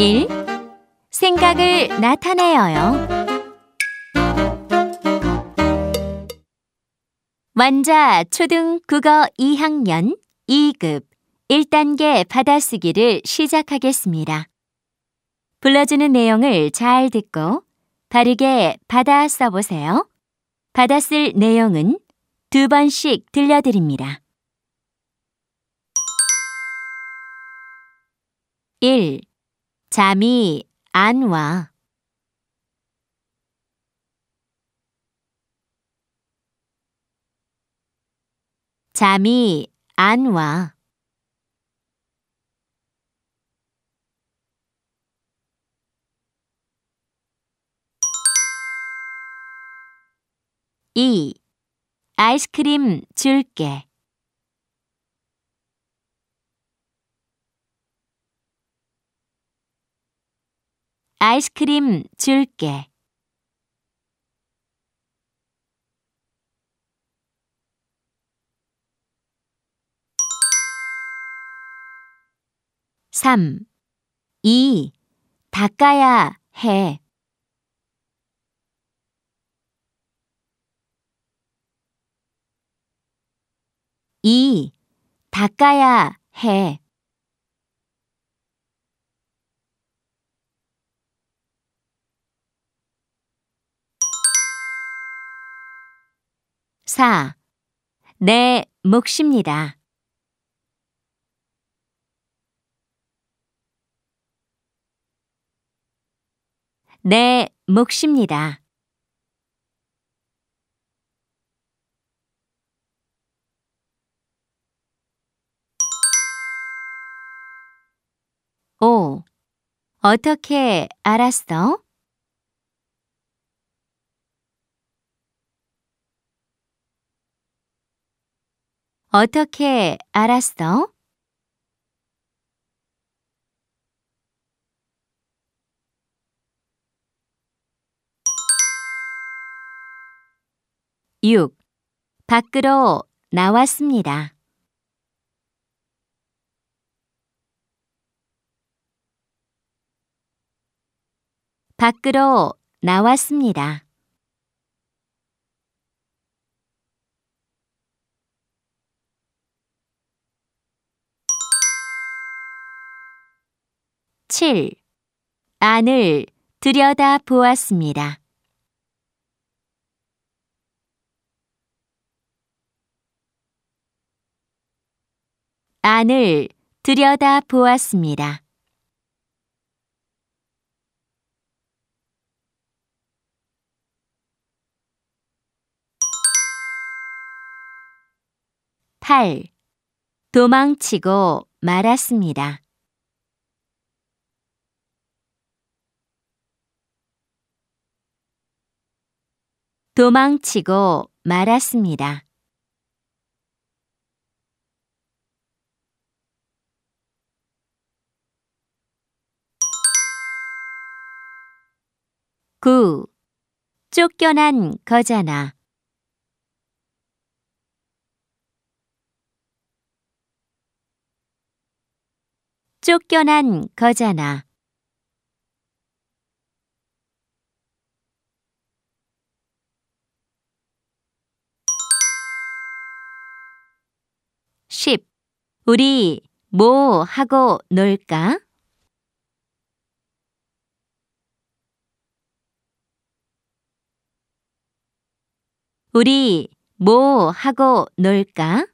1. 생각을 나타내어요. 완자 초등 국어 2학년 2급 1단계 받아쓰기를 시작하겠습니다. 불러주는 내용을 잘 듣고 바르게 받아 써보세요. 받아쓸 내용은 2번씩 들려드립니다. 1. 잠이 안 와. 잠이 안 와. 2. 아이스크림 줄게. 아이스크림 줄게. 3. 2. 닦아야 해. 2. 닦아야 해. 4. 내 몫입니다. 내 몫입니다. 5. 어떻게 알았어? 어떻게 알았어? 6. 밖으로 나왔습니다. 밖으로 나왔습니다. 7. 안을 들여다 보았습니다. 안을 들여다 보았습니다. 8. 도망치고 말았습니다. 도망치고 말았습니다. 9. 쫓겨난 거잖아. 쫓겨난 거잖아. 10. 우리 뭐 하고 놀까? 우리 뭐 하고 놀까?